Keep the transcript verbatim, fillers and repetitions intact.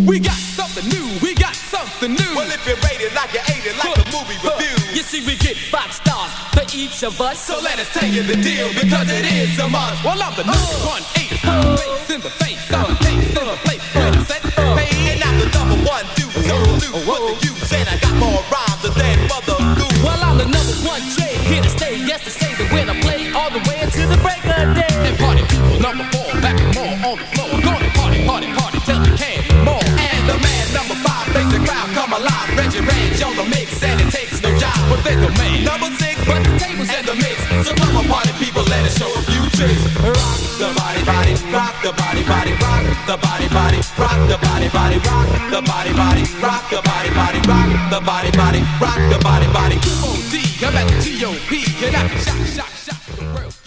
We got something new, we got something new. Well, if you rate it like you ate it, like a movie review. You see, we get five stars for each of us. So let us tell you the deal, because it is a must. Well, I'm the number one ace, face in the face, I'm a face in the place, when I set the pace. And I'm the number one dude, so loose with the use, and I got more rhymes than mother goose. Well, I'm the number one trade, here to stay, yes to say that when I play all the way until the break of day. And party people number four, back and more on the floor, gonna party, party, party till you can't more. And the man number five makes the crowd come alive. Reggie Rage on the mix, and it takes no job. But there's no man Number six, but the tables and the mix. So come on, party people, let us show a few tricks. Rock the body, body, rock the body, body, rock the body, body, rock the body, body, rock the body, body, rock the body, body, rock the body, body, rock the body, body. Q O D, come back to T O P, and I can shock, shock, shock the world.